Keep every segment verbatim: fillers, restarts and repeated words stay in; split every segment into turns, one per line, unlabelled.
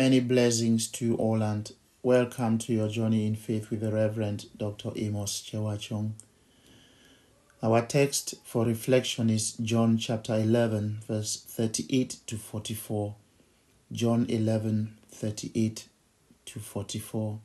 Many blessings to you all and welcome to your journey in faith with the Reverend Doctor Amos Chewachong. Our text for reflection is John chapter eleven, verse thirty-eight to forty-four. John eleven, thirty-eight to forty-four.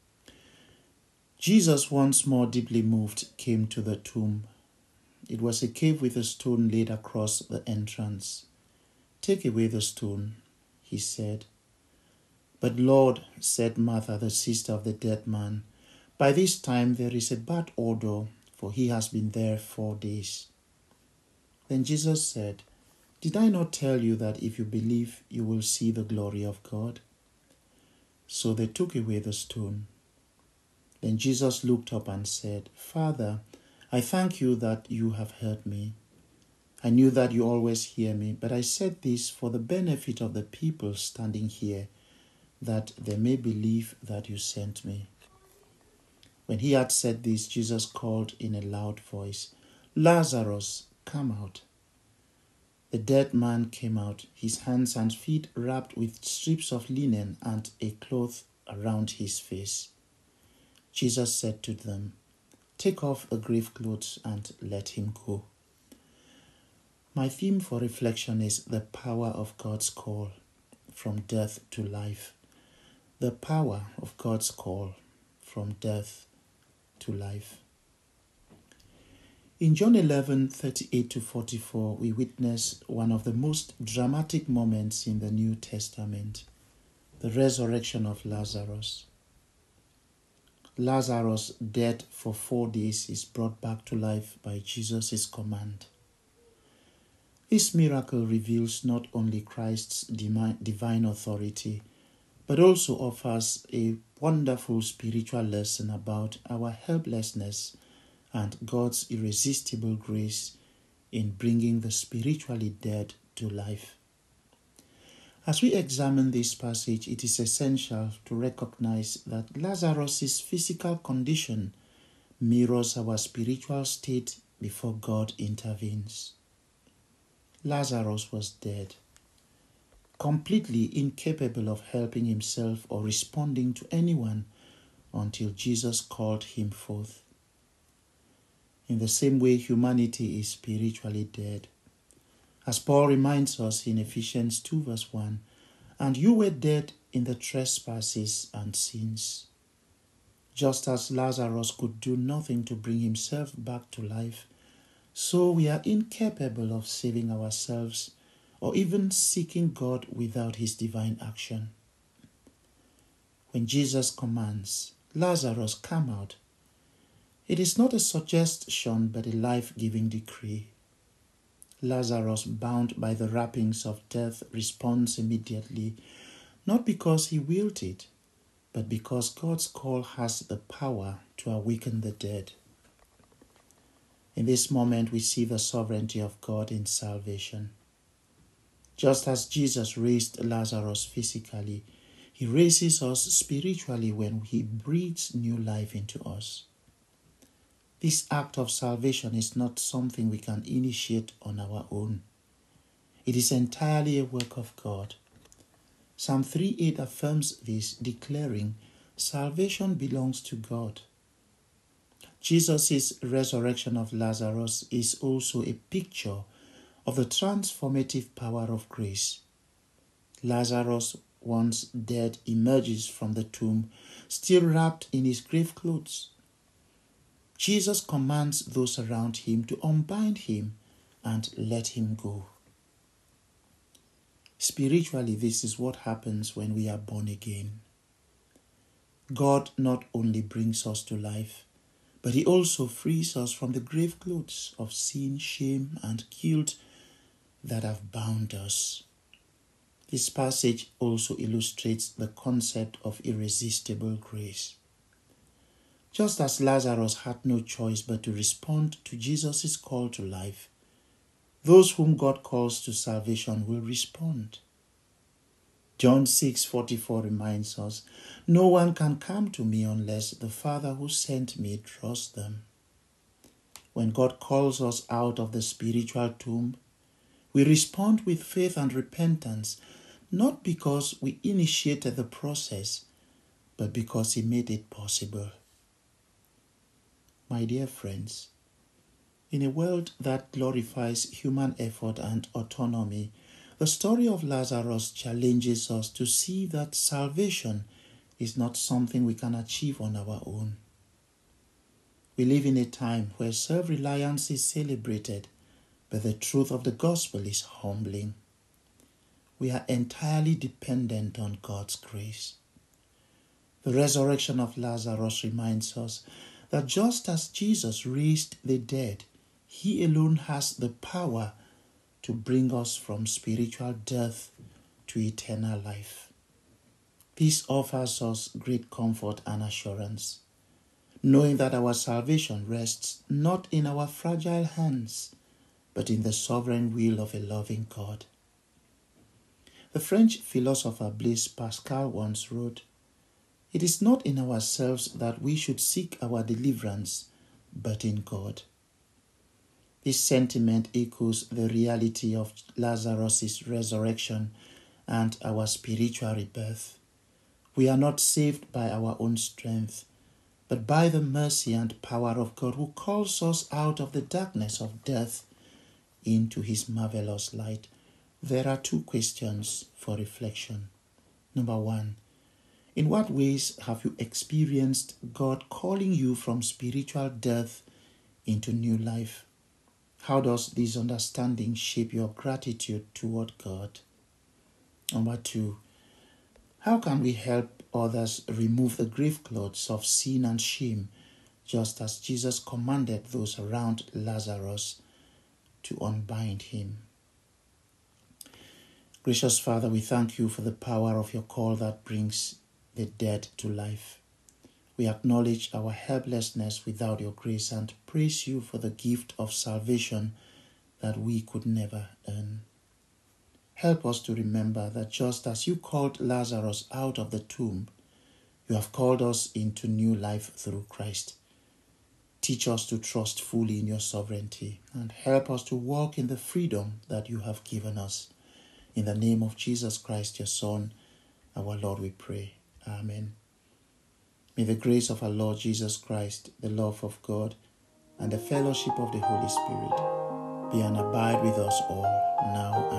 Jesus, once more deeply moved, came to the tomb. It was a cave with a stone laid across the entrance. "Take away the stone," he said. "But Lord," said Martha, the sister of the dead man, "by this time there is a bad odor, for he has been there four days." Then Jesus said, "Did I not tell you that if you believe, you will see the glory of God?" So they took away the stone. Then Jesus looked up and said, "Father, I thank you that you have heard me. I knew that you always hear me, but I said this for the benefit of the people standing here, that they may believe that you sent me." When he had said this, Jesus called in a loud voice, "Lazarus, come out." The dead man came out, his hands and feet wrapped with strips of linen and a cloth around his face. Jesus said to them, "Take off the grave clothes and let him go." My theme for reflection is the power of God's call from death to life. The power of God's call from death to life. In John eleven, thirty-eight to forty-four, we witness one of the most dramatic moments in the New Testament, the resurrection of Lazarus. Lazarus, dead for four days, is brought back to life by Jesus' command. This miracle reveals not only Christ's divine authority, but also offers a wonderful spiritual lesson about our helplessness and God's irresistible grace in bringing the spiritually dead to life. As we examine this passage, it is essential to recognize that Lazarus' physical condition mirrors our spiritual state before God intervenes. Lazarus was dead, completely incapable of helping himself or responding to anyone until Jesus called him forth. In the same way, humanity is spiritually dead. As Paul reminds us in Ephesians two verse one, "And you were dead in the trespasses and sins." Just as Lazarus could do nothing to bring himself back to life, so we are incapable of saving ourselves or even seeking God without his divine action. When Jesus commands, "Lazarus, come out," it is not a suggestion but a life-giving decree. Lazarus, bound by the wrappings of death, responds immediately, not because he willed it, but because God's call has the power to awaken the dead. In this moment, we see the sovereignty of God in salvation. Just as Jesus raised Lazarus physically, he raises us spiritually when he breathes new life into us. This act of salvation is not something we can initiate on our own. It is entirely a work of God. Psalm three eight affirms this, declaring, "Salvation belongs to God." Jesus' resurrection of Lazarus is also a picture of the transformative power of grace. Lazarus, once dead, emerges from the tomb, still wrapped in his grave clothes. Jesus commands those around him to unbind him and let him go. Spiritually, this is what happens when we are born again. God not only brings us to life, but he also frees us from the grave clothes of sin, shame, and guilt that have bound us. This passage also illustrates the concept of irresistible grace. Just as Lazarus had no choice but to respond to Jesus' call to life, those whom God calls to salvation will respond. John six forty-four reminds us, "No one can come to me unless the Father who sent me draws them." When God calls us out of the spiritual tomb, we respond with faith and repentance, not because we initiated the process, but because He made it possible. My dear friends, in a world that glorifies human effort and autonomy, the story of Lazarus challenges us to see that salvation is not something we can achieve on our own. We live in a time where self-reliance is celebrated, but the truth of the gospel is humbling. We are entirely dependent on God's grace. The resurrection of Lazarus reminds us that just as Jesus raised the dead, He alone has the power to bring us from spiritual death to eternal life. This offers us great comfort and assurance, knowing that our salvation rests not in our fragile hands, but in the sovereign will of a loving God. The French philosopher Blaise Pascal once wrote, "It is not in ourselves that we should seek our deliverance, but in God." This sentiment echoes the reality of Lazarus' resurrection and our spiritual rebirth. We are not saved by our own strength, but by the mercy and power of God, who calls us out of the darkness of death into His marvelous light. There are two questions for reflection. Number one, in what ways have you experienced God calling you from spiritual death into new life? How does this understanding shape your gratitude toward God? Number two, how can we help others remove the grave clothes of sin and shame, just as Jesus commanded those around Lazarus to unbind him? Gracious Father, we thank You for the power of Your call that brings the dead to life. We acknowledge our helplessness without Your grace and praise You for the gift of salvation that we could never earn. Help us to remember that just as You called Lazarus out of the tomb, You have called us into new life through Christ. Teach us to trust fully in Your sovereignty and help us to walk in the freedom that You have given us. In the name of Jesus Christ, Your Son, our Lord, we pray. Amen. May the grace of our Lord Jesus Christ, the love of God, and the fellowship of the Holy Spirit be and abide with us all now